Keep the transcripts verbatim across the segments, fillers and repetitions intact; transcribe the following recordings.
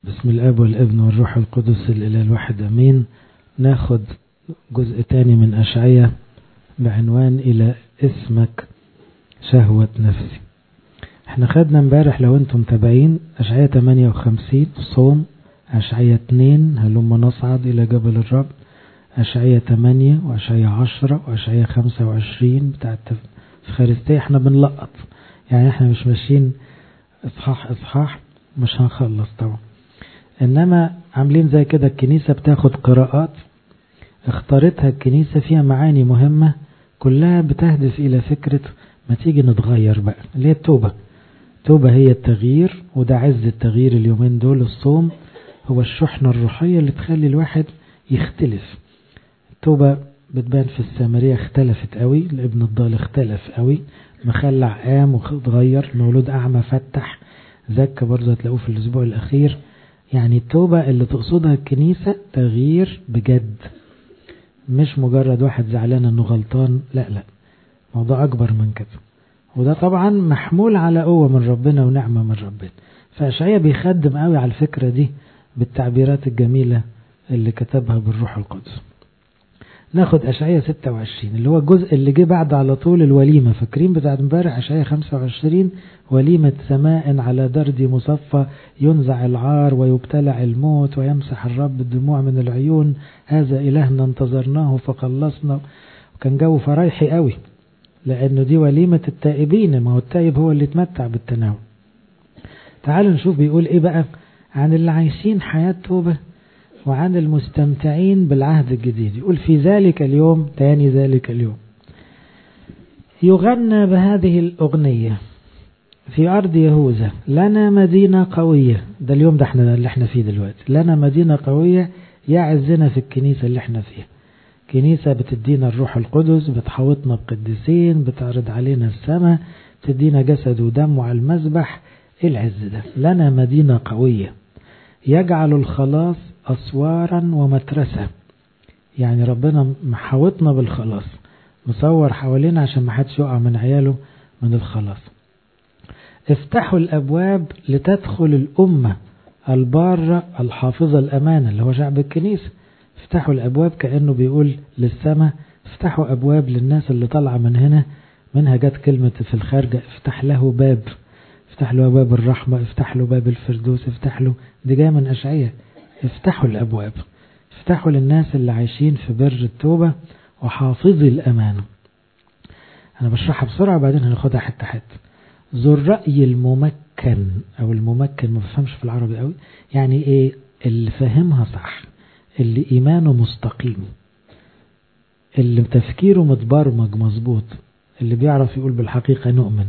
بسم الاب والابن والروح القدس الاله الواحد امين. ناخد جزء تاني من اشعياء بعنوان الى اسمك شهوة نفسي. احنا خدنا امبارح لو انتم متابعين اشعياء ثمانية وخمسين صوم، اشعياء اثنين هلما نصعد الى جبل الرب، اشعياء ثمانية واشعياء عشرة واشعياء خمسة وعشرين بتاعت الفخارستية. احنا بنلقط يعني احنا مش ماشيين اصحاح اصحاح، مش هنخلص طبعا، انما عاملين زي كده الكنيسة بتاخد قراءات اختارتها الكنيسة فيها معاني مهمة كلها بتهدف الى فكرة ما تيجي نتغير بقى، اللي هي التوبة. التوبة هي التغيير، وده عز التغيير اليومين دول. الصوم هو الشحنة الروحية اللي تخلي الواحد يختلف. التوبة بتبان في السامرية، اختلفت قوي، الابن الضال اختلف قوي، مخلع قام وتغير، مولود اعمى فتح، زكى برضه هتلاقوه في الاسبوع الاخير. يعني التوبة اللي تقصدها الكنيسة تغيير بجد، مش مجرد واحد زعلان انه غلطان، لا لا، موضوع اكبر من كده. وده طبعا محمول على قوة من ربنا ونعمة من ربنا. فأشعياء بيخدم قوي على الفكرة دي بالتعبيرات الجميلة اللي كتبها بالروح القدس. ناخد أشعياء ستة وعشرين اللي هو الجزء اللي جه بعد على طول الوليمة. فاكرين بتاعت امبارح أشعياء خمسة وعشرين وليمة سماء على درد مصفى، ينزع العار ويبتلع الموت ويمسح الرب الدموع من العيون، هذا إلهنا انتظرناه فخلصنا. وكان جو فرايحي قوي لأنه دي وليمة التائبين، ما هو التائب هو اللي يتمتع بالتناول. تعالوا نشوف بيقول ايه بقى عن اللي عايشين حياة توبة وعن المستمتعين بالعهد الجديد. يقول في ذلك اليوم، تاني ذلك اليوم، يغنى بهذه الأغنية في أرض يهوذا، لنا مدينة قوية. ده اليوم ده احنا اللي احنا فيه دلوقتي، لنا مدينة قوية يعزنا في الكنيسة اللي احنا فيها. كنيسة بتدينا الروح القدس، بتحوطنا بقديسين، بتعرض علينا السماء، بتدينا جسد ودم على المذبح. ايه العز ده؟ لنا مدينة قوية يجعل الخلاص أسوارا ومترسة. يعني ربنا محاوطنا بالخلاص، مصور حوالينا عشان ما حدش يقع من عياله من الخلاص. افتحوا الأبواب لتدخل الأمة البارة الحافظة الأمانة، اللي هو شعب الكنيسة. افتحوا الأبواب كأنه بيقول للسماء افتحوا أبواب للناس اللي طالعة من هنا، منها جت كلمة في الخارجة افتح له باب، افتح له باب الرحمة، افتح له باب الفردوس، افتح له، دي جاية من أشعياء. افتحوا الأبواب، افتحوا للناس اللي عايشين في بر التوبة وحافظي الأمانة. أنا بشرحها بسرعة بعدين هناخدها حتى حتى. ذو الرأي الممكن أو الممكن، ما بفهمش في العربي قوي، يعني ايه؟ اللي فاهمها صح، اللي إيمانه مستقيم، اللي تفكيره متبرمج مظبوط، اللي بيعرف يقول بالحقيقة نؤمن،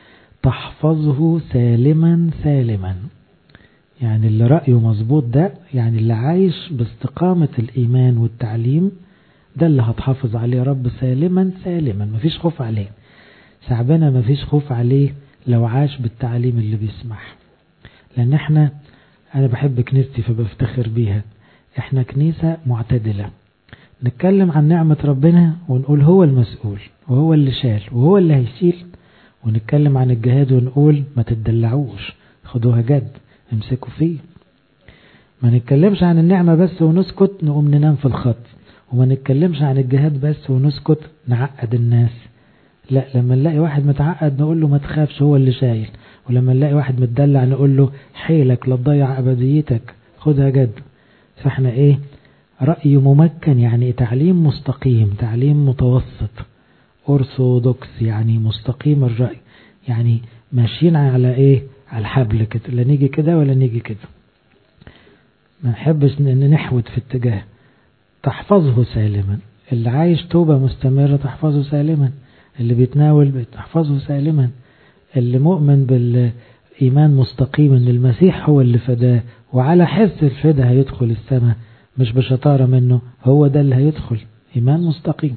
تحفظه سالما سالما. يعني اللي رأيه مظبوط ده، يعني اللي عايش باستقامة الإيمان والتعليم، ده اللي هتحافظ عليه رب سالما سالما، مفيش خوف عليه. شعبنا مفيش خوف عليه لو عاش بالتعليم اللي بيسمح. لأن احنا، أنا بحب كنيستي فبفتخر بيها، احنا كنيسة معتدلة، نتكلم عن نعمة ربنا ونقول هو المسؤول وهو اللي شال وهو اللي هيشيل، ونتكلم عن الجهاد ونقول ما تدلعوش، خدوها جد، امسكوا فيه. ما نتكلمش عن النعمة بس ونسكت نقوم ننام في الخط، وما نتكلمش عن الجهاد بس ونسكت نعقد الناس. لا، لما نلاقي واحد متعقد نقول له ما تخافش هو اللي شايل، ولما نلاقي واحد متدلع نقول له حيلك لا تضيع أبديتك، خدها جد. فاحنا ايه؟ رأي ممكن، يعني تعليم مستقيم، تعليم متوسط، أرثوذكس، يعني مستقيم الرأي، يعني ماشيين على ايه؟ على الحبل كده، لا نيجي كده ولا نيجي كده، ما نحبش ان نحود في اتجاه. تحفظه سالما، اللي عايش توبة مستمرة تحفظه سالما، اللي بيتناول تحفظه سالما، اللي مؤمن بالإيمان مستقيم ان المسيح هو اللي فداه وعلى حس الفدا هيدخل السماء، مش بشطارة منه، هو ده اللي هيدخل، إيمان مستقيم.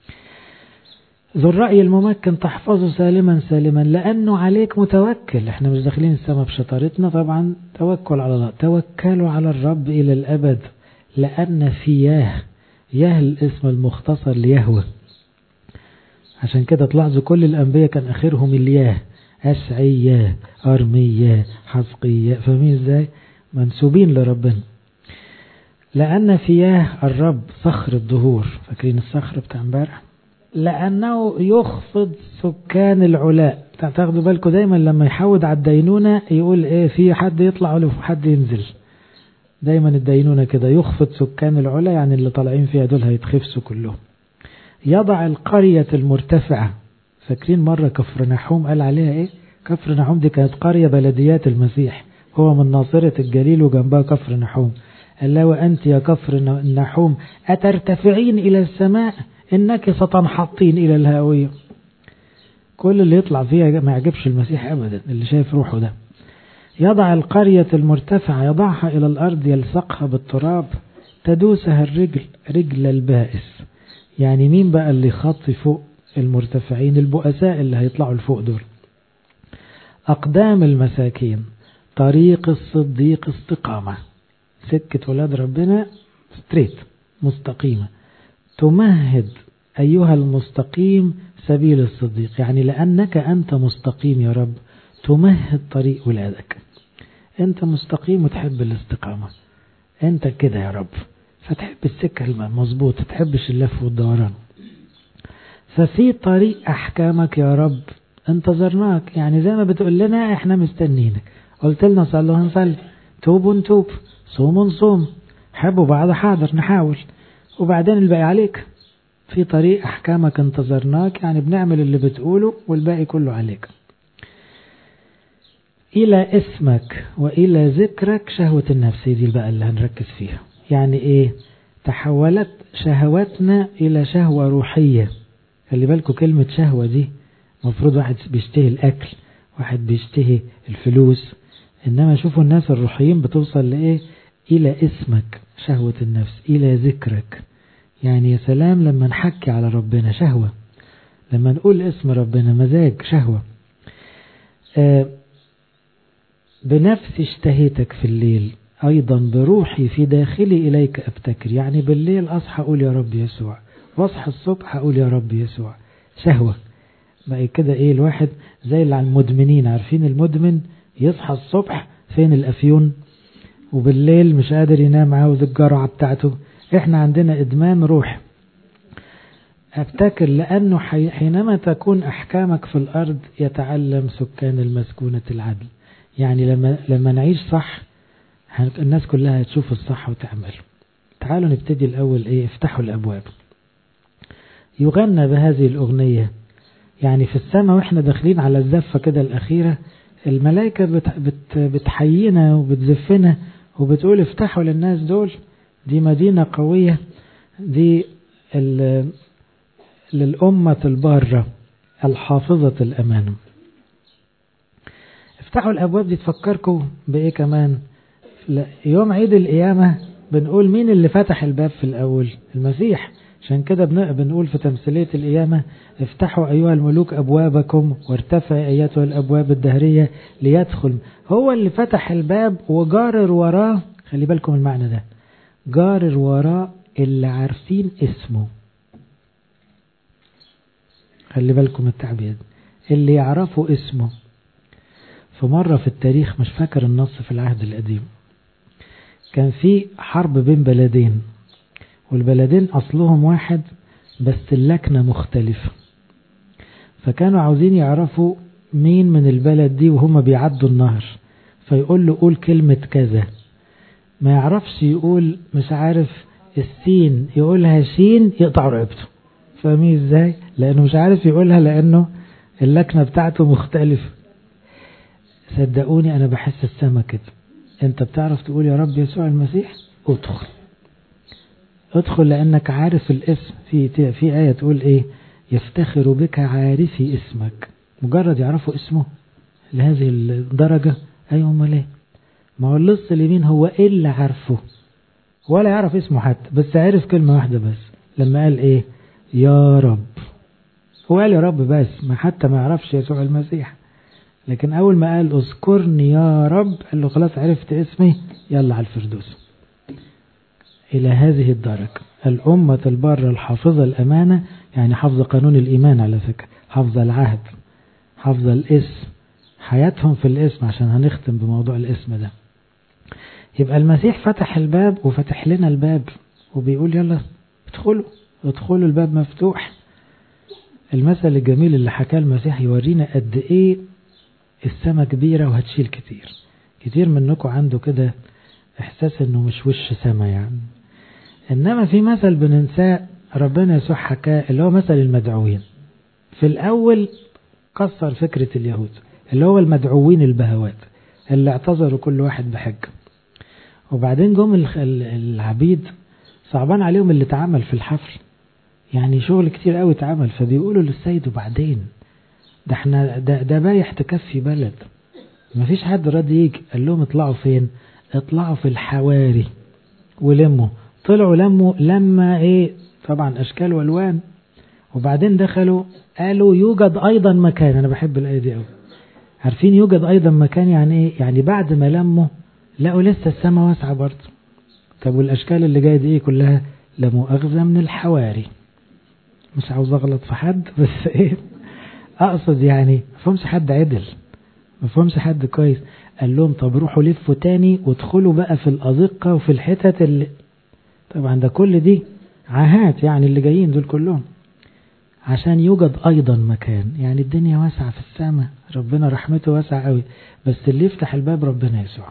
ذو الرأي الممكن تحفظه سالما سالما لأنه عليك متوكل. احنا مش داخلين السماء بشطارتنا طبعا، توكل على الله، توكلوا على الرب إلى الأبد لأن في ياه، ياه الاسم المختصر ليهوه. عشان كده تلاحظوا كل الأنبياء كان آخرهم الياه، أشعياء، أرمياء، حزقياء، فاهمين ازاي؟ منسوبين لربنا. لأن فياه الرب صخر الدهور، فاكرين الصخر بتاع امبارح؟ لأنه يخفض سكان العلاء. تاخدوا بالكم دايما لما يحود على الدينونة يقول ايه، في حد يطلع ولا في حد ينزل. دايما الدينونة كده، يخفض سكان العلاء يعني اللي طالعين فيها دول هيتخفسوا كلهم. يضع القرية المرتفعة. فاكرين مرة كفر نحوم قال عليها ايه؟ كفر نحوم دي كانت قرية بلديات المسيح، هو من ناصرة الجليل وجنبها كفر نحوم. قال له وأنت يا كفر نحوم أترتفعين إلى السماء إنك ستنحطين إلى الهاوية. كل اللي يطلع فيها ما يعجبش المسيح أبدا، اللي شايف روحه ده. يضع القرية المرتفعة، يضعها إلى الأرض، يلصقها بالتراب، تدوسها الرجل رجل البائس. يعني مين بقى اللي خطي فوق المرتفعين؟ البؤساء اللي هيطلعوا لفوق دول. أقدام المساكين، طريق الصديق استقامة. سكة ولاد ربنا ستريت مستقيمة. تمهد أيها المستقيم سبيل الصديق، يعني لأنك أنت مستقيم يا رب تمهد طريق ولادك. أنت مستقيم وتحب الاستقامة، أنت كده يا رب، فتحب السكة المظبوطة، تحبش اللف والدوران. ففي طريق أحكامك يا رب انتظرناك، يعني زي ما بتقول لنا احنا مستنينك. قلت لنا صلوا هنصلي، توبوا نتوب، صوموا نصوم، حبوا بعض حاضر نحاول، وبعدين الباقي عليك. في طريق أحكامك انتظرناك، يعني بنعمل اللي بتقوله والباقي كله عليك. إلى اسمك وإلى ذكرك شهوة النفس، دي بقى اللي هنركز فيها. يعني إيه؟ تحولت شهواتنا إلى شهوة روحية. خلي بالكم كلمة شهوة دي مفروض واحد بيشتهي الأكل، واحد بيشتهي الفلوس، إنما شوفوا الناس الروحيين بتوصل لإيه؟ إلى اسمك شهوة النفس، إلى ذكرك. يعني يا سلام لما نحكي على ربنا شهوة، لما نقول اسم ربنا مزاج شهوة. آه بنفسي اشتهيتك في الليل، أيضا بروحي في داخلي إليك أبتكر. يعني بالليل أصحى أقول يا رب يسوع، واصحى الصبح أقول يا رب يسوع. شهوة بقى كده. إيه الواحد زي اللي على المدمنين، عارفين المدمن يصحى الصبح فين الأفيون، وبالليل مش قادر ينام، عاوز الجرعة بتاعته. احنا عندنا إدمان روح. أبتكر لأنه حينما تكون أحكامك في الأرض يتعلم سكان المسكونة العدل. يعني لما لما نعيش صح الناس كلها هتشوف الصح وتعمله. تعالوا نبتدي الأول إيه؟ افتحوا الأبواب. يغنى بهذه الأغنية يعني في السماء وإحنا داخلين على الزفة كده الأخيرة، الملائكة بت بت بتحيينا وبتزفنا وبتقول افتحوا للناس دول، دي مدينة قوية، دي للأمة البارة الحافظة الأمان. افتحوا الأبواب دي تفكركم بإيه كمان؟ يوم عيد القيامة بنقول مين اللي فتح الباب في الأول؟ المسيح. عشان كده بنقول في تمثيلية القيامة افتحوا أيها الملوك أبوابكم وارتفع أيتها الأبواب الدهرية ليدخل. هو اللي فتح الباب وجارر وراه. خلي بالكم المعنى ده، جارر وراه اللي عارفين اسمه. خلي بالكم التعبير، اللي يعرفوا اسمه. في مرة في التاريخ مش فاكر النص في العهد القديم، كان في حرب بين بلدين، والبلدين أصلهم واحد بس اللكنة مختلفة، فكانوا عاوزين يعرفوا مين من البلد دي وهم بيعدوا النهر، فيقول له قول كلمة كذا، ما يعرفش يقول مش عارف السين يقولها شين يقطع رقبته. فاهمين ازاي؟ لأنه مش عارف يقولها لأنه اللكنة بتاعته مختلفة. صدقوني أنا بحس السما كده، أنت بتعرف تقول يا رب يسوع المسيح ادخل ادخل لأنك عارف الاسم. في في آية تقول إيه؟ يفتخر بك عارفي اسمك. مجرد يعرفوا اسمه لهذه الدرجة. أيوة أمال إيه؟ ما هو اللص اليمين هو إيه اللي عارفه ولا يعرف اسمه حتى، بس عارف كلمة واحدة بس لما قال إيه؟ يا رب. هو قال يا رب بس، ما حتى ما يعرفش يسوع المسيح، لكن أول ما قال اذكرني يا رب قال له خلاص عرفت اسمي، يلا على الفردوس. إلى هذه الدرجة الأمة البارة الحافظة الأمانة، يعني حافظة قانون الإيمان على فكرة، حافظة العهد، حافظة الاسم، حياتهم في الاسم، عشان هنختم بموضوع الاسم ده. يبقى المسيح فتح الباب وفتح لنا الباب وبيقول يلا ادخلوا ادخلوا، الباب مفتوح. المثل الجميل اللي حكاه المسيح يورينا قد ايه السماء كبيرة وهتشيل كتير. كتير منكم عنده كده احساس انه مش وش سما يعني، انما في مثل بننساه ربنا يسوع حكاه اللي هو مثل المدعوين. في الاول كسر فكرة اليهود اللي هو المدعوين البهوات اللي اعتذروا كل واحد بحجة، وبعدين جم العبيد صعبان عليهم اللي اتعمل في الحفل، يعني شغل كتير قوي اتعمل، فبيقولوا للسيد وبعدين ده احنا ده, ده بايح تكفي بلد، مفيش حد راضي يجي. قال لهم اطلعوا فين؟ اطلعوا في الحواري ولموا. طلعوا لموا لما ايه؟ طبعا اشكال والوان. وبعدين دخلوا قالوا يوجد ايضا مكان. انا بحب الايه دي قوي. عارفين يوجد ايضا مكان يعني ايه؟ يعني بعد ما لموا لقوا لسه السماء واسعه برضه. طب والاشكال اللي جايه دي ايه كلها؟ لا مؤاخذه من الحواري. مش عاوز اغلط في حد بس ايه اقصد يعني مفهمش حد عدل، مفهمش حد كويس. قال لهم طب روحوا لفوا تاني وادخلوا بقى في الازقه وفي الحتت اللي طبعا ده كل دي عاهات يعني اللي جايين دول كلهم عشان يوجد ايضا مكان. يعني الدنيا واسعه في السماء، ربنا رحمته واسعه قوي، بس اللي يفتح الباب ربنا يسوع.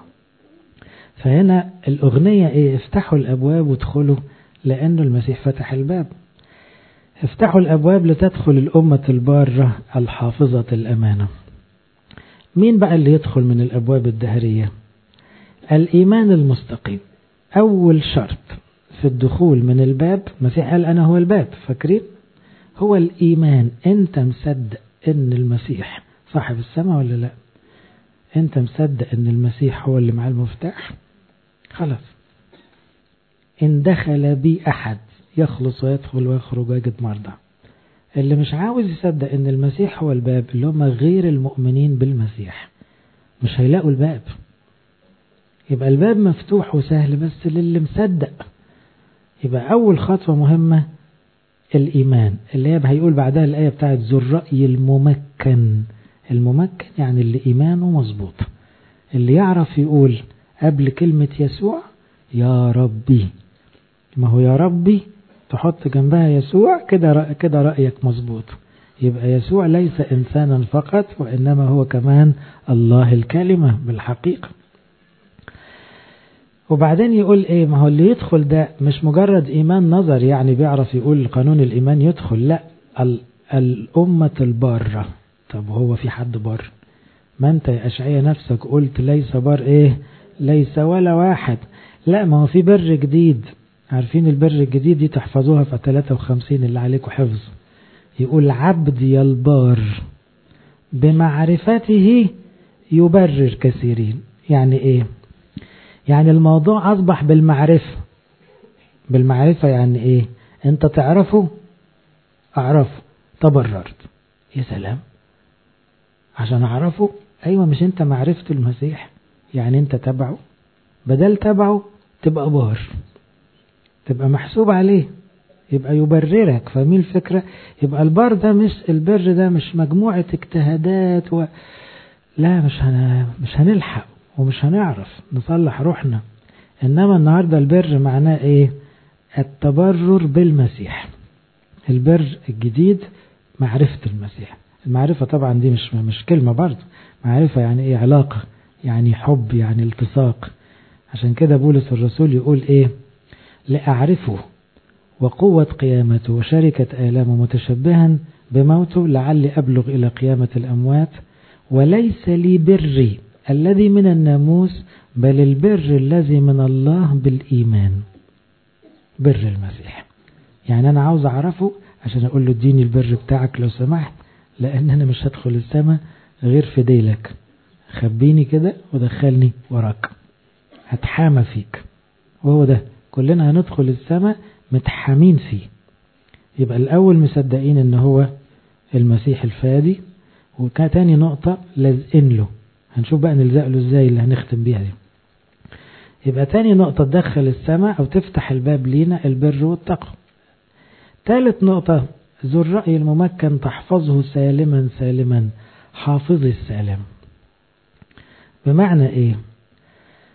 فهنا الاغنيه ايه؟ افتحوا الابواب وادخلوا، لانه المسيح فتح الباب. افتحوا الابواب لتدخل الامه الباره الحافظه الامانه. مين بقى اللي يدخل من الابواب الدهريه؟ الايمان المستقيم. اول شرط في الدخول من الباب، المسيح قال انا هو الباب، فاكرين؟ هو الايمان. انت مصدق ان المسيح صاحب السماء ولا لا؟ انت مصدق ان المسيح هو اللي معاه المفتاح؟ خلاص. ان دخل بي احد يخلص ويدخل ويخرج ويجد مرضى. اللي مش عاوز يصدق ان المسيح هو الباب، اللي هم غير المؤمنين بالمسيح، مش هيلاقوا الباب. يبقى الباب مفتوح وسهل بس للي مصدق. يبقى اول خطوة مهمة الايمان، اللي هي هيقول بعدها الايه بتاعت ذو الرأي الممكن. الممكن يعني اللي ايمانه مظبوط، اللي يعرف يقول قبل كلمة يسوع يا ربي. ما هو يا ربي تحط جنبها يسوع كده كده رأيك مظبوط. يبقى يسوع ليس إنسانا فقط، وإنما هو كمان الله الكلمة بالحقيقة. وبعدين يقول إيه؟ ما هو اللي يدخل ده مش مجرد إيمان نظر يعني بيعرف يقول قانون الإيمان يدخل، لا، الأمة البارة. طب هو في حد بار؟ ما أنت يا أشعية نفسك قلت ليس بار إيه؟ ليس ولا واحد. لا، ما هو في بر جديد. عارفين البر الجديد دي تحفظوها في ثلاثة وخمسين اللي عليكم حفظ. يقول عبدي البار بمعرفته يبرر كثيرين. يعني ايه؟ يعني الموضوع اصبح بالمعرفة. بالمعرفة يعني ايه؟ انت تعرفه، اعرفه، تبررت. يا سلام، عشان اعرفه. ايوه، مش انت معرفة المسيح يعني انت تبعه، بدل تبعه تبقى بار، تبقى محسوب عليه، يبقى يبررك. فاهمين الفكرة؟ يبقى البر ده مش البر ده مش مجموعة اجتهادات و... لا، مش هن... مش هنلحق ومش هنعرف نصلح روحنا. انما النهاردة البر معناه ايه؟ التبرر بالمسيح. البر الجديد معرفة المسيح. المعرفة طبعا دي مش مش كلمة برضه. معرفة يعني ايه؟ علاقة، يعني حب، يعني التصاق. عشان كده بولس الرسول يقول ايه؟ لأعرفه وقوة قيامته وشركة آلامه متشبها بموته لعلي أبلغ إلى قيامة الأموات. وليس لي بري الذي من الناموس بل البر الذي من الله بالإيمان. بر المسيح يعني أنا عاوز أعرفه عشان أقول له اديني البر بتاعك لو سمحت، لأن أنا مش هدخل السماء غير في ديلك. خبيني كده ودخلني وراك، هتحامى فيك. وهو ده كلنا هندخل السماء متحامين فيه. يبقى الأول مصدقين إن هو المسيح الفادي. وكتاني نقطة لازقين له، هنشوف بقى نلزق له ازاي اللي هنختم بيها دي. يبقى تاني نقطة تدخل السماء أو تفتح الباب لينا البر والتقوى. ثالث نقطة ذو الرأي الممكن تحفظه سالما سالما. حافظ السالم بمعنى ايه؟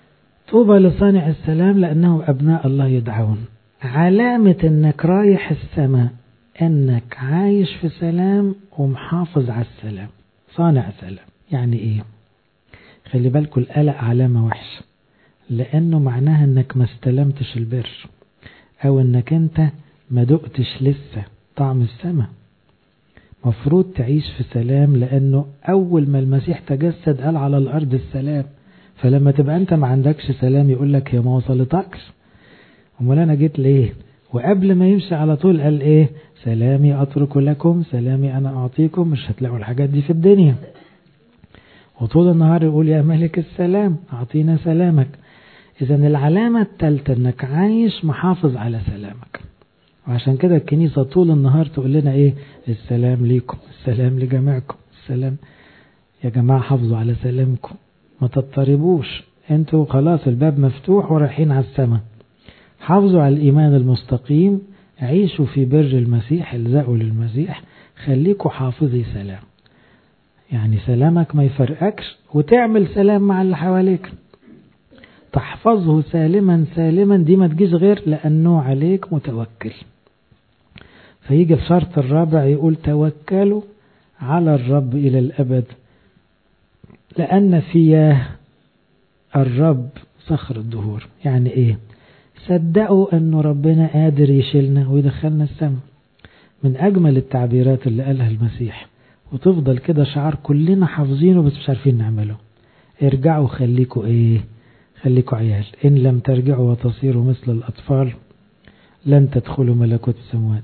طوبى لصانع السلام لأنه أبناء الله يدعون. علامة أنك رايح السماء أنك عايش في سلام ومحافظ على السلام. صانع سلام يعني إيه؟ خلي بالكم القلق علامة وحشة، لأنه معناها أنك ما استلمتش البر، أو أنك أنت ما دقتش لسه طعم السماء. مفروض تعيش في سلام، لأنه أول ما المسيح تجسد قال على الأرض السلام. فلما تبقى أنت ما عندكش سلام يقول لك يا ما وصلتكش، أمال أنا جيت ليه؟ وقبل ما يمشي على طول قال إيه؟ سلامي أترك لكم سلامي أنا أعطيكم. مش هتلاقوا الحاجات دي في الدنيا. وطول النهار يقول يا ملك السلام أعطينا سلامك. إذن العلامة الثالثة أنك عايش محافظ على سلامك. وعشان كده الكنيسة طول النهار تقول لنا إيه؟ السلام ليكم، السلام لجميعكم، السلام يا جماعة، حافظوا على سلامكم، ما تضطربوش، انتوا خلاص الباب مفتوح ورايحين على السماء. حافظوا على الإيمان المستقيم، عيشوا في بر المسيح، الزقوا للمسيح، خليكوا حافظي سلام. يعني سلامك ما يفرقكش، وتعمل سلام مع اللي حواليك. تحفظه سالما سالما دي ما تجيش غير لأنه عليك متوكل. فيجي الشرط الرابع يقول توكلوا على الرب إلى الأبد لأن فيه الرب صخر الدهور. يعني إيه؟ صدقوا أنه ربنا قادر يشيلنا ويدخلنا السماء. من أجمل التعبيرات اللي قالها المسيح، وتفضل كده شعار كلنا حافظينه بس مش عارفين نعمله. ارجعوا خليكوا إيه؟ خليكوا عيال. إن لم ترجعوا وتصيروا مثل الأطفال لن تدخلوا ملكوت السماوات.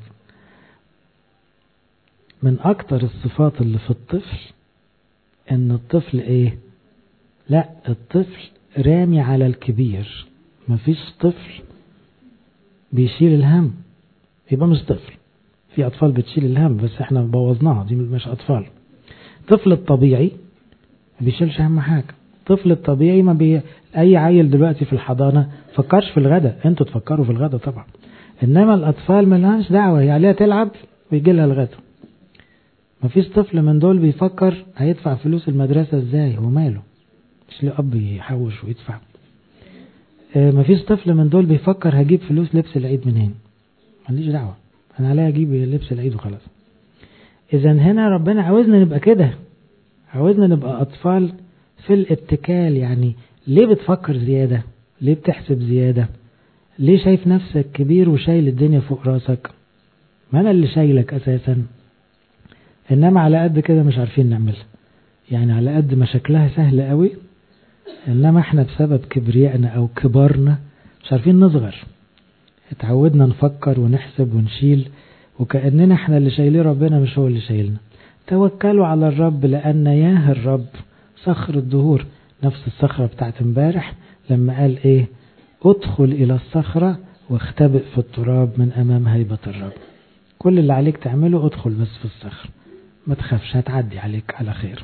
من أكتر الصفات اللي في الطفل ان الطفل ايه؟ لا، الطفل رامي على الكبير. مفيش طفل بيشيل الهم، يبقى مش طفل. في اطفال بتشيل الهم بس احنا بوظناها، دي مش اطفال. الطفل الطبيعي ما بيشيلش هم حاجة. الطفل الطبيعي ما بي... اي عيل دلوقتي في الحضانة فكرش في الغداء. انتوا تفكروا في الغداء طبعا، انما الاطفال ما لهاش دعوة، هي عليها تلعب ويجي لها الغداء. مفيش طفل من دول بيفكر هيدفع فلوس المدرسة ازاي، هو ماله؟ مش له اب يحوش ويدفع. مفيش طفل من دول بيفكر هجيب فلوس لبس العيد منين، ماليش دعوة، انا عليا اجيب لبس العيد وخلاص. اذا هنا ربنا عاوزنا نبقى كده، عاوزنا نبقى اطفال في الاتكال. يعني ليه بتفكر زيادة؟ ليه بتحسب زيادة؟ ليه شايف نفسك كبير وشايل الدنيا فوق راسك؟ ما انا اللي شايلك اساسا. انما على قد كده مش عارفين نعملها. يعني على قد ما شكلها سهل قوي، انما احنا بسبب كبريائنا او كبرنا مش عارفين نصغر. اتعودنا نفكر ونحسب ونشيل وكأننا احنا اللي شايلين ربنا مش هو اللي شايلنا. توكلوا على الرب لأن ياه الرب صخر الدهور. نفس الصخرة بتاعت امبارح لما قال ايه؟ ادخل الى الصخرة واختبئ في التراب من امام هيبة الرب. كل اللي عليك تعمله ادخل بس في الصخر، ما تخافش، هتعدي عليك على خير.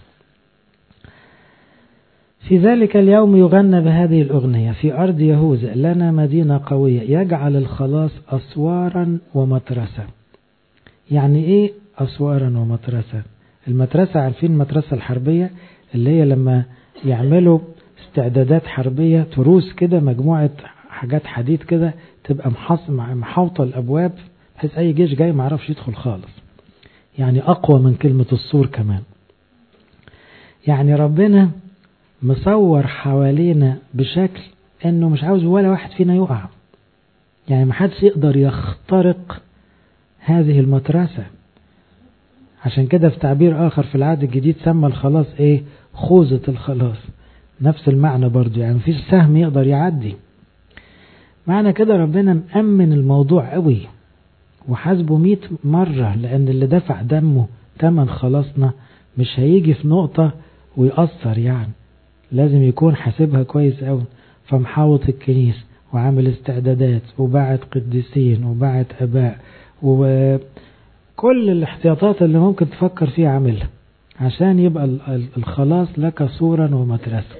في ذلك اليوم يغنى بهذه الأغنية: في أرض يهوذا لنا مدينة قوية يجعل الخلاص أسوارا ومترسة. يعني إيه أسوارا ومترسة؟ المترسة عارفين المترسة الحربية اللي هي لما يعملوا استعدادات حربية، تروس كده، مجموعة حاجات حديد كده تبقى محاوطة الأبواب بحيث أي جيش جاي ما عرفش يدخل خالص. يعني أقوى من كلمة السور كمان. يعني ربنا مصور حوالينا بشكل انه مش عاوز ولا واحد فينا يقع. يعني ما حدش يقدر يخترق هذه المترسة. عشان كده في تعبير آخر في العهد الجديد سمى الخلاص ايه؟ خوذة الخلاص. نفس المعنى برضو، يعني مفيش سهم يقدر يعدي. معنى كده ربنا مأمن الموضوع قوي وحاسبه مئة مرة، لأن اللي دفع دمه تمن خلاصنا مش هيجي في نقطة ويأثر. يعني لازم يكون حاسبها كويس قوي. فمحاوط الكنيسة وعامل استعدادات وبعت قديسين وبعت أباء وكل الاحتياطات اللي ممكن تفكر فيها عاملها عشان يبقى الخلاص لك صورا ومترسا.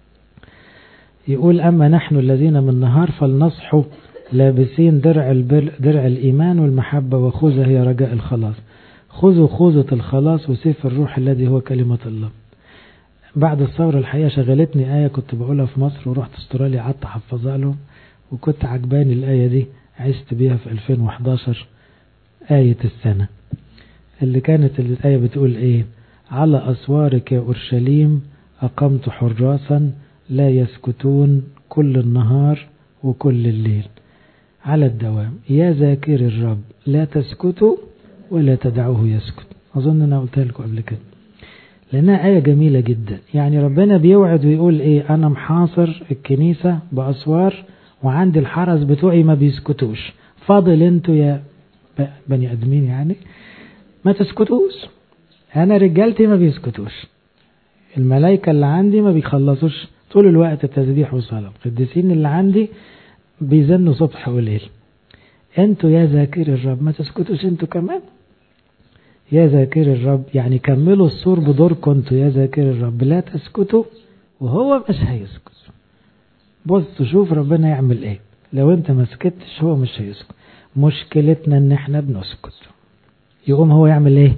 يقول: أما نحن الذين من النهار فلنصحوا لابسين درع البر درع الإيمان والمحبة وخوذة هي رجاء الخلاص. خذوا خوذة الخلاص وسيف الروح الذي هو كلمة الله. بعد الثورة الحقيقة شغلتني آية كنت بقولها في مصر، ورحت استراليا قعدت أحفظها لهم، وكنت عجباني الآية دي، عشت بيها في ألفين وإحداشر. آية السنة اللي كانت الآية بتقول إيه: على أسوارك يا أورشليم أقمت حراسا لا يسكتون كل النهار وكل الليل على الدوام، يا ذاكر الرب لا تسكتوا ولا تدعوه يسكت. أظن أنا قلتها لكم قبل كده، لأنها آية جميلة جدا. يعني ربنا بيوعد ويقول إيه: أنا محاصر الكنيسة بأسوار، وعندي الحرس بتوعي ما بيسكتوش، فاضل انتوا يا بني أدمين يعني ما تسكتوش. أنا رجالتي ما بيسكتوش، الملائكة اللي عندي ما بيخلصوش طول الوقت تسبيح وصلاة، القديسين اللي عندي بيزنوا صبح وليل. انتوا يا ذاكر الرب ما تسكتوش انتوا كمان. يا ذاكر الرب يعني كملوا السور بدوركم انتوا، يا ذاكر الرب لا تسكتوا، وهو مش هيسكت. بص شوف ربنا يعمل ايه، لو انت ما سكتش هو مش هيسكت. مشكلتنا ان احنا بنسكت، يقوم هو يعمل ايه؟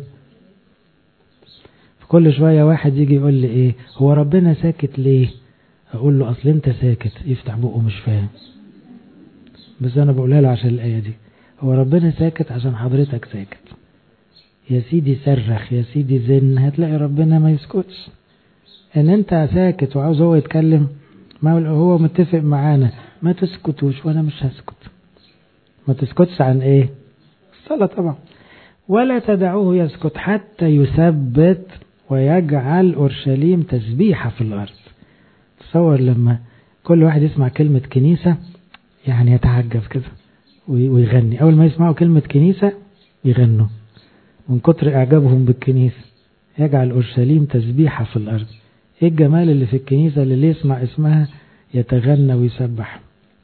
كل شوية واحد يجي يقول لي ايه هو ربنا ساكت ليه؟ اقول له اصل انت ساكت. يفتح بقه مش فاهم، بس انا بقولها له عشان الايه دي. هو ربنا ساكت عشان حضرتك ساكت. يا سيدي صرخ، يا سيدي زن، هتلاقي ربنا ما يسكتش. ان انت ساكت وعاوز هو يتكلم، ما هو متفق معانا ما تسكتوش وانا مش هسكت. ما تسكتش عن ايه؟ الصلاة طبعا. ولا تدعوه يسكت حتى يثبت ويجعل أورشليم تسبيحة في الأرض. تصور لما كل واحد يسمع كلمة كنيسة يعني يتعجب كده ويغني. أول ما يسمعوا كلمة كنيسة يغنوا من كتر إعجابهم بالكنيسة. يجعل أورشليم تسبيحة في الأرض. إيه الجمال اللي في الكنيسة اللي يسمع اسمها يتغنى ويسبح.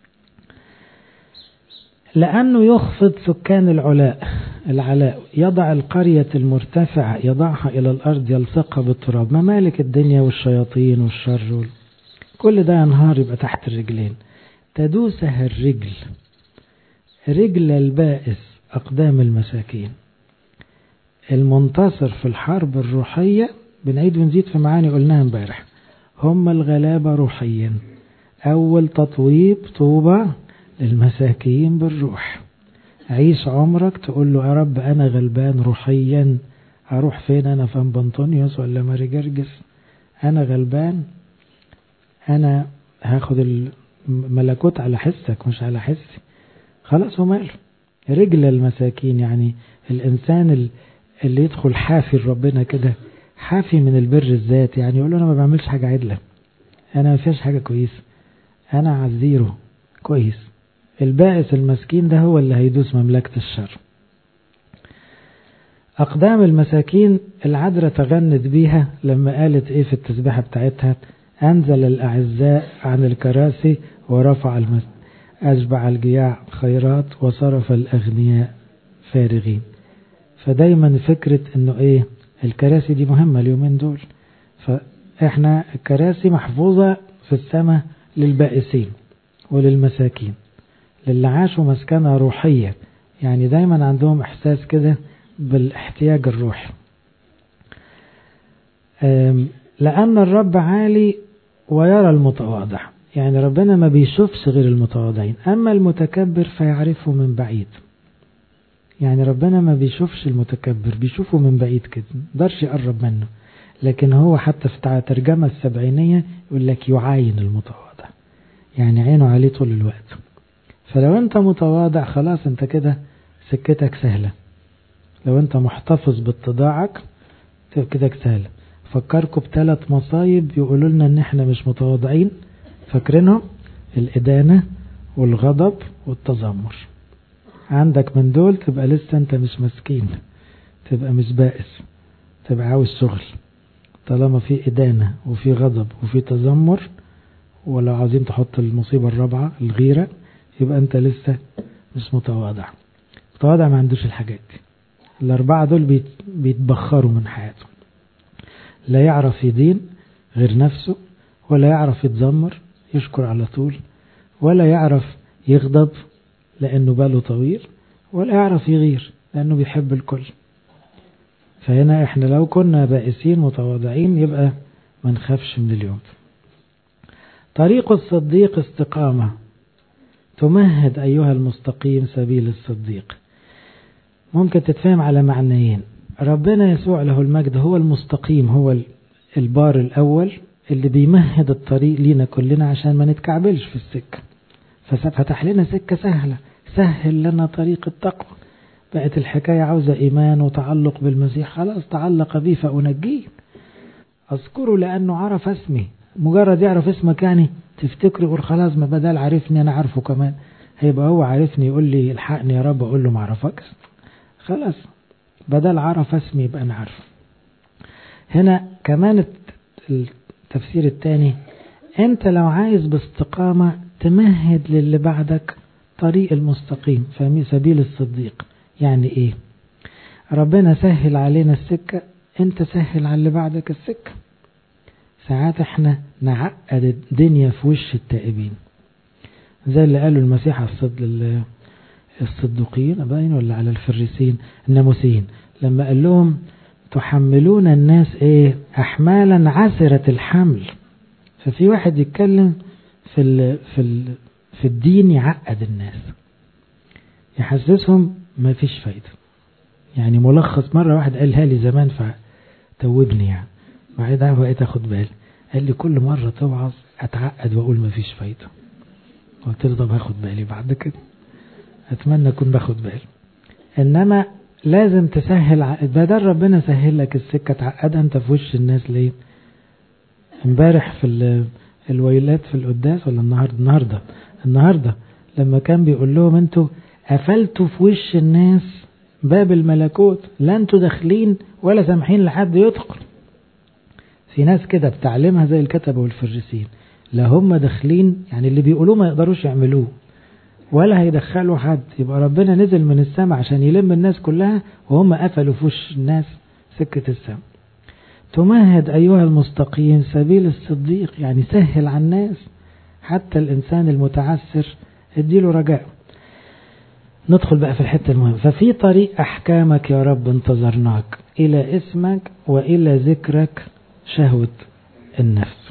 لأنه يخفض سكان العلاء العلاء يضع القرية المرتفعة، يضعها إلى الأرض يلصقها بالتراب. ممالك الدنيا والشياطين والشر كل ده ينهار يبقى تحت الرجلين. تدوسها الرجل، رجل البائس أقدام المساكين. المنتصر في الحرب الروحية، بنعيد ونزيد في معاني قلناها امبارح، هم الغلابة روحيا. أول تطويب طوبى للمساكين بالروح. عيش عمرك تقول له يا رب أنا غلبان روحيا، أروح فين أنا؟ فين بنطونيوس ولا ماري جرجس؟ أنا غلبان، أنا هاخد الملكوت على حسك مش على حسي. خلاص هو ماله. رجل المساكين يعني الإنسان اللي يدخل حافي ربنا كده، حافي من البر الذات، يعني يقول له أنا ما بعملش حاجة عدلة، أنا ما فيهاش حاجة كويسة، أنا عزيره كويس. البائس المسكين ده هو اللي هيدوس مملكة الشر. أقدام المساكين العذراء تغنت بيها لما قالت إيه في التسبيحة بتاعتها: أنزل الأعزاء عن الكراسي ورفع المس أشبع الجياع خيرات وصرف الأغنياء فارغين. فدايما فكرة إنه إيه الكراسي دي مهمة اليومين دول. فإحنا الكراسي محفوظة في السماء للبائسين وللمساكين، للي عاشوا مسكنة روحية، يعني دايما عندهم إحساس كده بالاحتياج الروحي. لأن الرب عالي ويرى المتواضع، يعني ربنا ما بيشوفش غير المتواضعين، أما المتكبر فيعرفه من بعيد. يعني ربنا ما بيشوفش المتكبر، بيشوفه من بعيد كده، مقدرش يقرب منه. لكن هو حتى في ترجمة السبعينية يقول لك يعاين المتواضع، يعني عينه عليه طول الوقت. فلو انت متواضع خلاص انت كده سكتك سهلة. لو انت محتفظ باتضاعك سكتك سهلة. فكركم بثلاث مصايب يقولوا لنا ان احنا مش متواضعين، فاكرينهم؟ الإدانة والغضب والتذمر. عندك من دول تبقى لسه انت مش مسكين، تبقى مش بائس، تبقى عاوز شغل. طالما في إدانة وفي غضب وفي تذمر، ولو عاوزين تحط المصيبة الرابعة الغيرة، يبقى انت لسه مش متواضع. متواضع ما عندوش الحاجات دي. الأربعة دول بيتبخروا من حياته. لا يعرف يدين غير نفسه، ولا يعرف يتذمر يشكر على طول، ولا يعرف يغضب لأنه باله طويل، ولا يعرف يغير لأنه بيحب الكل. فهنا احنا لو كنا بائسين متواضعين يبقى ما نخافش من اليوم. طريق الصديق استقامة، تمهد أيها المستقيم سبيل الصديق. ممكن تتفهم على معنيين. ربنا يسوع له المجد هو المستقيم، هو البار الأول اللي بيمهد الطريق لينا كلنا عشان ما نتكعبلش في السكة، ففتح لنا سكة سهلة، سهل لنا طريق التقوى. بقت الحكاية عاوزة إيمان وتعلق بالمسيح، خلاص تعلق بي فأنجيه. أذكره لأنه عرف اسمي. مجرد يعرف اسمك يعني تفتكر يقول خلاص، ما بدل عارفني أنا عارفه كمان، هيبقى هو عارفني يقول لي الحقني يا رب، أقول له معرفكش خلاص، بدل عرف اسمي يبقى أنا عارفه. هنا كمان التفسير الثاني، أنت لو عايز باستقامة تمهد للي بعدك طريق المستقيم، فمي سبيل الصديق. يعني إيه؟ ربنا سهل علينا السكة، أنت سهل على اللي بعدك السكة. ساعات احنا نعقد الدنيا في وش التائبين، زي اللي قالوا المسيح على الصد الصدوقيين باين ولا على الفريسين الناموسيين، لما قال لهم تحملون الناس ايه احمالا عسرة الحمل. ففي واحد يتكلم في ال في ال في الدين يعقد الناس، يحسسهم ما فيش فايدة. يعني ملخص مرة واحد قالها لي زمان فتوبني، يعني بعدها بقيت اخد بالي، قال لي كل مرة توعظ اتعقد واقول ما فيش فايدة. قلت له طب هاخد بالي بعد كده، اتمنى اكون باخد بالي. انما لازم تسهل، بدل ربنا سهل لك السكة تعقدها انت في وش الناس ليه؟ امبارح في الويلات في القداس ولا النهارده النهارده النهارده لما كان بيقول لهم انتوا قفلتوا في وش الناس باب الملكوت، لا انتوا داخلين ولا سامحين لحد يدخل. في ناس كده بتعلمها زي الكتبة والفريسين، لا هم داخلين يعني اللي بيقولوه ما يقدروش يعملوه ولا هيدخلوا حد، يبقى ربنا نزل من السماء عشان يلم الناس كلها وهم قفلوا في وش الناس سكة السماء. تمهد أيها المستقيم سبيل الصديق، يعني سهل على الناس، حتى الإنسان المتعسر اديله رجاء. ندخل بقى في الحتة المهمة. ففي طريق أحكامك يا رب انتظرناك، إلى اسمك وإلى ذكرك شهوة النفس.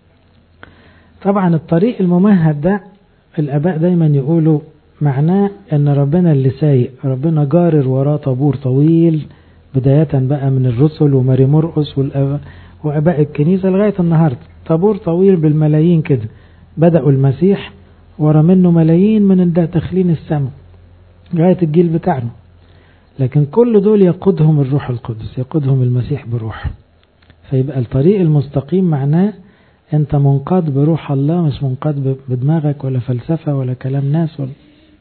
طبعا الطريق الممهد ده الآباء دايما يقولوا معناه أن ربنا اللي سايق، ربنا جارر وراه طابور طويل، بداية بقى من الرسل وماري مرقس وأباء الكنيسة لغاية النهاردة، طابور طويل بالملايين كده. بدأوا المسيح ورا منه ملايين من داخلين السماء لغاية الجيل بتاعنا، لكن كل دول يقودهم الروح القدس، يقودهم المسيح بروحه. فيبقى الطريق المستقيم معناه انت منقاد بروح الله، مش منقاد بدماغك ولا فلسفة ولا كلام ناس ولا.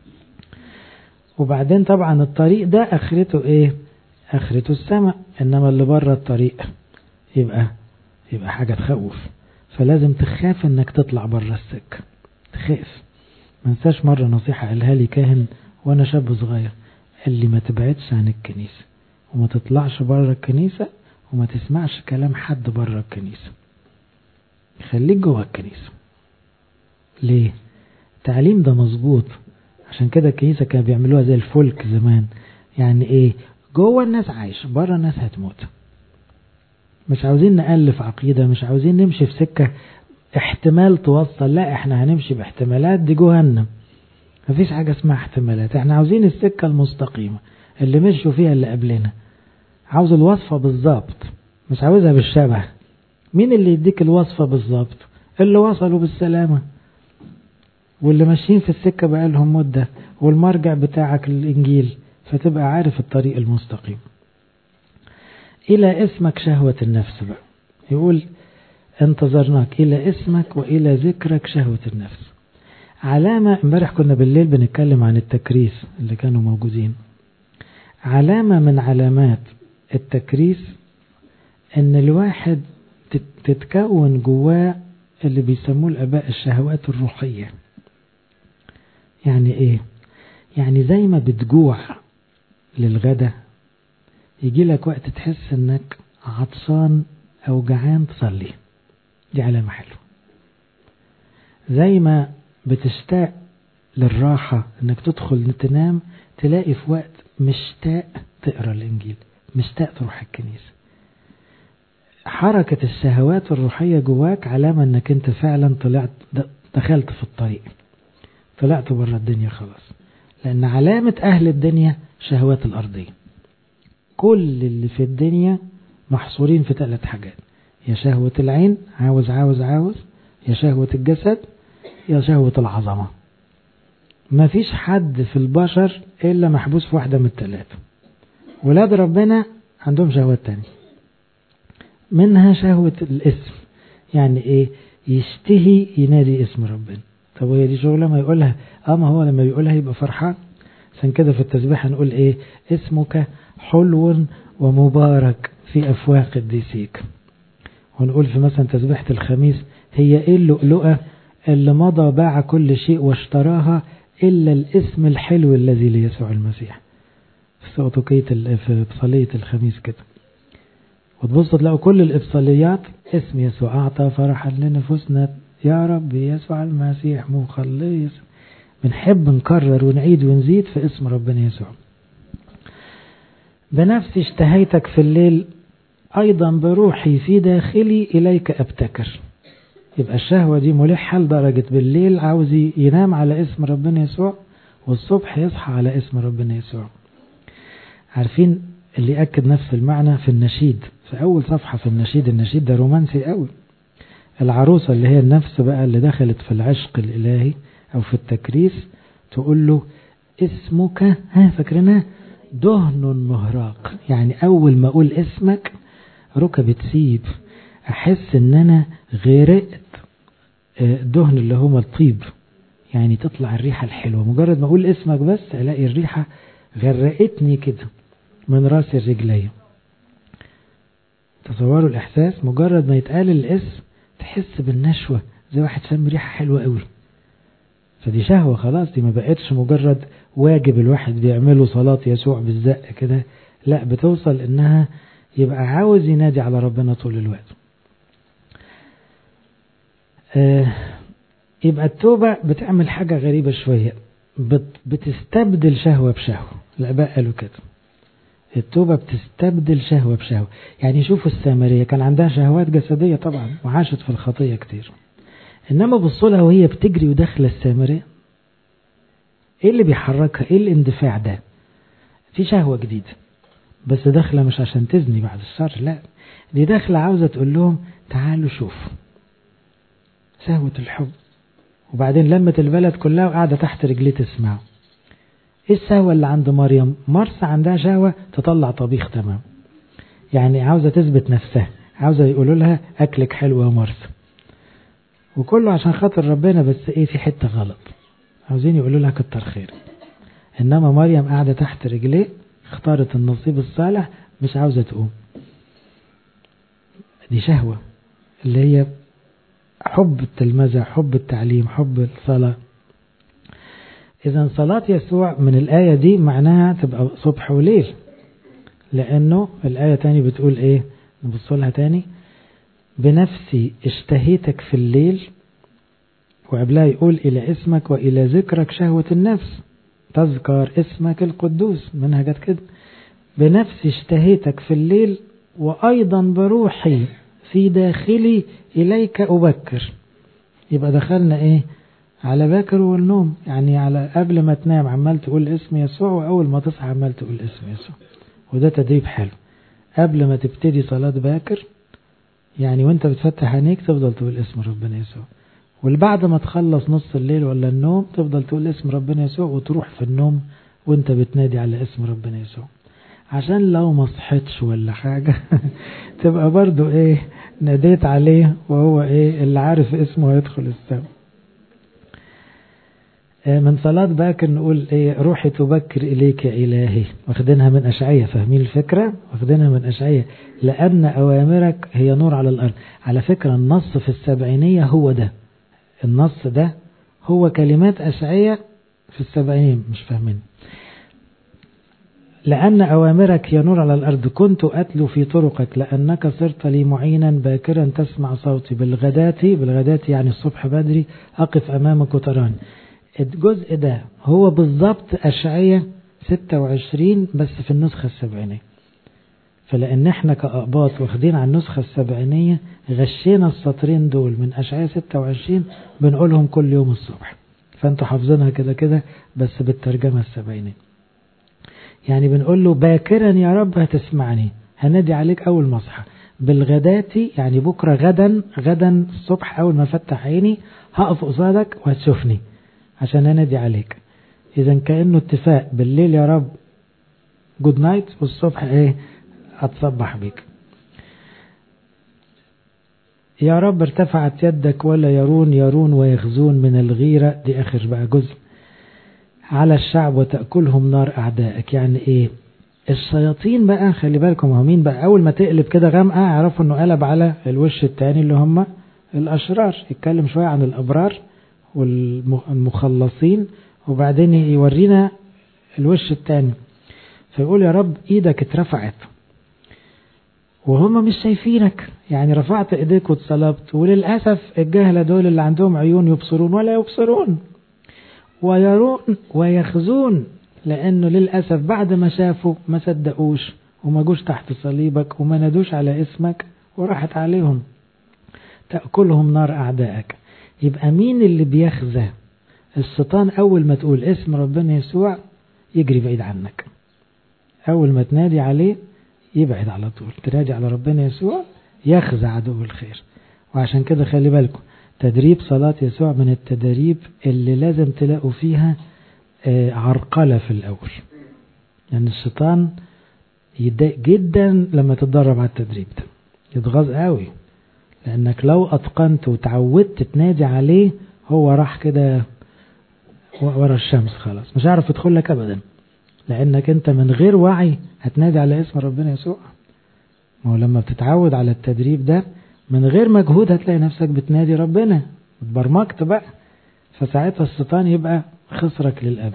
وبعدين طبعا الطريق ده اخرته ايه؟ اخرته السماء، انما اللي بره الطريق يبقى يبقى حاجة تخوف. فلازم تخاف انك تطلع بره السكة، تخاف. ما انساش مرة نصيحة قالها لي كاهن وانا شاب صغير، قال لي ما تبعدش عن الكنيسة وما تطلعش بره الكنيسة وما تسمعش كلام حد بره الكنيسة، خليك جوه الكنيسة. ليه؟ التعليم ده مظبوط، عشان كده الكنيسة كانوا بيعملوها زي الفلك زمان. يعني ايه؟ جوه الناس عايش، بره الناس هتموت. مش عاوزين نألف عقيدة، مش عاوزين نمشي في سكة احتمال توصل، لا احنا هنمشي باحتمالات دي جهنم. مفيش حاجة اسمها احتمالات، احنا عاوزين السكة المستقيمة اللي مشوا فيها اللي قبلنا. عاوز الوصفة بالظبط، مش عاوزها بالشبه. مين اللي يديك الوصفة بالظبط؟ اللي وصلوا بالسلامة واللي ماشيين في السكة بقالهم مدة، والمرجع بتاعك الإنجيل، فتبقى عارف الطريق المستقيم. إلى اسمك شهوة النفس بقى، يقول انتظرناك إلى اسمك وإلى ذكرك شهوة النفس. علامة، امبارح كنا بالليل بنتكلم عن التكريس اللي كانوا موجودين. علامة من علامات التكريس ان الواحد تتكون جواه اللي بيسموه الآباء الشهوات الروحية. يعني ايه؟ يعني زي ما بتجوع للغدا يجي لك وقت تحس انك عطشان او جعان تصلي، دي علامة حلوة. زي ما بتشتاق للراحة انك تدخل تنام، تلاقي في وقت مشتاق تقرأ الانجيل، مشتاق تروح الكنيسة. حركة الشهوات الروحية جواك علامة انك انت فعلا طلعت دخلت في الطريق، طلعت بره الدنيا خلاص. لان علامة اهل الدنيا شهوات الارضية. كل اللي في الدنيا محصورين في ثلاث حاجات: يا شهوة العين، عاوز عاوز عاوز، يا شهوة الجسد، يا شهوة العظمة. ما فيش حد في البشر إلا محبوس في واحدة من الثلاثة. ولاد ربنا عندهم شهوات تانية، منها شهوة الاسم. يعني ايه؟ يشتهي ينادي اسم ربنا. طب وهي دي شغلة ما يقولها؟ اما هو لما بيقولها يبقى فرحان. عشان كده في التسبيح نقول ايه؟ اسمك حلو ومبارك في افواه قديسيك. ونقول في مثلا تسبيحة الخميس: هي ايه اللؤلؤة اللي مضى باع كل شيء واشتراها الا الاسم الحلو الذي ليسوع المسيح. في سوتوكية في إبصالية الخميس كده، وتبص تلاقوا كل الإبصاليات اسم يسوع أعطى فرحا لنفوسنا يا رب يسوع المسيح مخلص. بنحب نكرر ونعيد ونزيد في اسم ربنا يسوع. بنفسي اشتهيتك في الليل، أيضا بروحي في داخلي إليك أبتكر. يبقى الشهوة دي ملحة لدرجة بالليل عاوز ينام على اسم ربنا يسوع، والصبح يصحى على اسم ربنا يسوع. عارفين اللي يأكد نفس المعنى في النشيد، في أول صفحة في النشيد. النشيد ده رومانسي قوي. العروسة اللي هي النفس بقى اللي دخلت في العشق الإلهي أو في التكريس تقول له اسمك، ها فاكرنا، دهن مهراق. يعني أول ما أقول اسمك ركبي تسيب، أحس إن أنا غرقت دهن اللي هو الطيب، يعني تطلع الريحة الحلوة. مجرد ما أقول اسمك بس ألاقي الريحة غرقتني كده من راس الرجلية. تصوروا الإحساس، مجرد ما يتقال الاسم تحس بالنشوة، زي واحد شم ريحة حلوة قوي. فدي شهوة خلاص، دي ما بقتش مجرد واجب الواحد بيعمله صلاة يسوع بالزق كده، لا بتوصل إنها يبقى عاوز ينادي على ربنا طول الوقت. آه يبقى التوبة بتعمل حاجة غريبة شوية، بتستبدل شهوة بشهوة. الآباء قالوا كده، التوبة بتستبدل شهوة بشهوة. يعني شوفوا السامرية كان عندها شهوات جسدية طبعا وعاشت في الخطية كتير، إنما بصوا لها وهي بتجري وداخلة السامرية، إيه اللي بيحركها؟ إيه الاندفاع ده؟ في شهوة جديدة، بس داخلة مش عشان تزني بعد الشر، لا، دي داخلة عاوزة تقول لهم تعالوا شوفوا شهوة الحب. وبعدين لمت البلد كلها وقاعدة تحت رجليه تسمعوا. ايه الشهوة اللي عند مريم؟ مرسى عندها شهوة تطلع طبيخ تمام، يعني عاوزة تثبت نفسها، عاوزة يقولوا لها أكلك حلو يا مرسى، وكله عشان خاطر ربنا، بس ايه في حتة غلط، عاوزين يقولوا لها كتر خير. إنما مريم قاعدة تحت رجليه، اختارت النصيب الصالح، مش عاوزة تقوم. دي شهوة اللي هي حب التلمذة، حب التعليم، حب الصلاة. إذا صلاة يسوع من الآية دي معناها تبقى صبح وليل، لأنه الآية تاني بتقول إيه؟ نبص لها تاني: بنفسي اشتهيتك في الليل، وقبلها يقول إلى اسمك وإلى ذكرك شهوة النفس، تذكر اسمك القدوس، منها جت كده. بنفسي اشتهيتك في الليل، وأيضا بروحي في داخلي إليك أبكر. يبقى دخلنا إيه؟ على باكر والنوم، يعني على قبل ما تنام عمال تقول اسم يسوع، وأول ما تصحى عمال تقول اسم يسوع. وده تدريب حلو. قبل ما تبتدي صلاة باكر، يعني وانت بتفتح عينيك تفضل تقول اسم ربنا يسوع، والبعد ما تخلص نص الليل ولا النوم تفضل تقول اسم ربنا يسوع، وتروح في النوم وانت بتنادي على اسم ربنا يسوع، عشان لو ما صحتش ولا حاجة تبقى برضو ايه ناديت عليه، وهو ايه اللي عارف اسمه يدخل السماء. من صلاة باكر نقول ايه؟ روحي تبكر إليك يا إلهي. واخدينها من أشعية، فاهمين الفكرة؟ واخدينها من أشعية، لأن أوامرك هي نور على الأرض. على فكرة النص في السبعينية هو ده، النص ده هو كلمات أشعية في السبعينية، مش فاهمين. لأن أوامرك يا نور على الأرض، كنت أتلو في طرقك، لأنك صرت لي معينا باكرا تسمع صوتي، بالغداة، بالغداة يعني الصبح بدري، أقف أمامك وتراني. الجزء ده هو بالضبط أشعية ستة وعشرين بس في النسخة السبعينية. فلأن احنا كأقباط واخدين على النسخة السبعينية غشينا السطرين دول من أشعياء ستة وعشرين بنقولهم كل يوم الصبح، فانتوا حافظينها كده كده بس بالترجمة السبعينية. يعني بنقول له باكرا يا رب هتسمعني، هنادي عليك أول ما اصحى، بالغداتي يعني بكرة غدا غدا الصبح أول ما فتح عيني هقف قصادك وهتشوفني عشان انادي عليك. إذا كأنه اتفاق، بالليل يا رب جود نايت والصبح ايه هتصبح بيك. يا رب ارتفعت يدك ولا يرون يرون ويخزون من الغيرة، دي آخر بقى جزء، على الشعب وتأكلهم نار أعدائك. يعني إيه؟ الشياطين بقى خلي بالكم همين بقى، أول ما تقلب كده غامقة اعرفوا أنه قلب على الوش التاني اللي هم الأشرار. يتكلم شوية عن الأبرار والمخلصين وبعدين يورينا الوش التاني، فيقول يا رب إيدك اترفعت وهم مش شايفينك، يعني رفعت ايديك واتصلبت، وللأسف الجهلة دول اللي عندهم عيون يبصرون ولا يبصرون ويرون ويخزون، لأنه للأسف بعد ما شافوا ما صدقوش وما جوش تحت صليبك وما نادوش على اسمك وراحت عليهم. تأكلهم نار أعدائك. يبقى مين اللي بيخزى؟ الشيطان. أول ما تقول اسم ربنا يسوع يجري بعيد عنك، أول ما تنادي عليه يبعد على طول. تنادي على ربنا يسوع يخزى عدو الخير. وعشان كده خلي بالكم تدريب صلاة يسوع من التدريب اللي لازم تلاقوا فيها عرقلة في الأول، لأن يعني الشيطان يتضايق جدا لما تتدرب على التدريب ده، يتغاظ قوي، لأنك لو أتقنت وتعودت تنادي عليه هو راح كده ورا الشمس خلاص، مش عارف يدخل لك أبدا، لأنك أنت من غير وعي هتنادي على اسم ربنا يسوع. ما هو لما بتتعود على التدريب ده من غير مجهود هتلاقي نفسك بتنادي ربنا، اتبرمجت بقى، فساعتها الشيطان يبقى خسرك للأبد.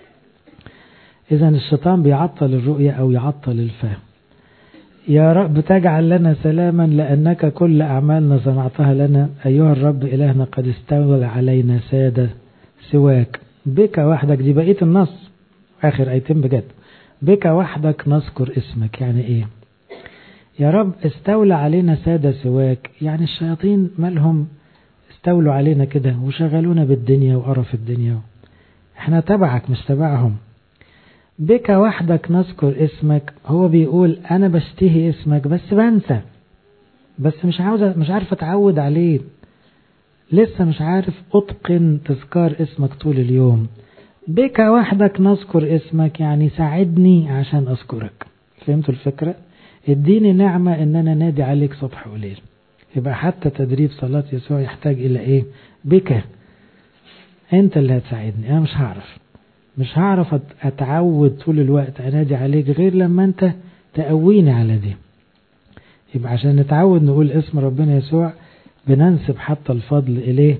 إذا الشيطان بيعطل الرؤية أو يعطل الفهم. يا رب تجعل لنا سلاما لأنك كل أعمالنا صنعتها لنا، أيها الرب إلهنا قد استولى علينا سادة سواك، بك وحدك. دي بقية النص آخر آيتين بجد، بك وحدك نذكر اسمك. يعني إيه؟ يا رب استولى علينا سادة سواك، يعني الشياطين مالهم استولوا علينا كده وشغلونا بالدنيا وقرف الدنيا، احنا تبعك مش تبعهم. بك وحدك نذكر اسمك، هو بيقول انا بشتهي اسمك بس بنسى، بس مش عاوز مش عارف اتعود عليه، لسه مش عارف اتقن تذكار اسمك طول اليوم. بك وحدك نذكر اسمك يعني ساعدني عشان اذكرك. فهمتوا الفكرة؟ اديني نعمة ان انا نادي عليك صبح وليل. يبقى حتى تدريب صلاة يسوع يحتاج الى ايه؟ بك انت اللي هتساعدني، انا مش هعرف مش هعرف اتعود طول الوقت انادي عليك غير لما انت تقويني على دي. يبقى عشان نتعود نقول اسم ربنا يسوع بننسب حتى الفضل اليه.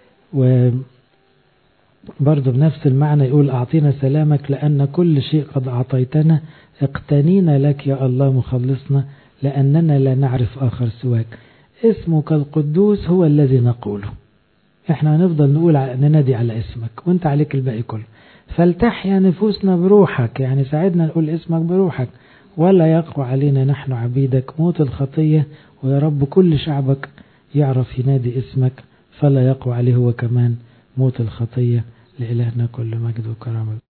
وبرضه بنفس المعنى يقول اعطينا سلامك لان كل شيء قد اعطيتنا، اقتنينا لك يا الله مخلصنا لاننا لا نعرف اخر سواك، اسمك القدوس هو الذي نقوله. احنا هنفضل نقول ننادي على اسمك وانت عليك الباقي كله. فلتحيا نفوسنا بروحك، يعني ساعدنا نقول اسمك بروحك، ولا يقوى علينا نحن عبيدك موت الخطية. ويا رب كل شعبك يعرف ينادي اسمك فلا يقوى عليه هو كمان موت الخطية. لإلهنا كل مجد وكرامة.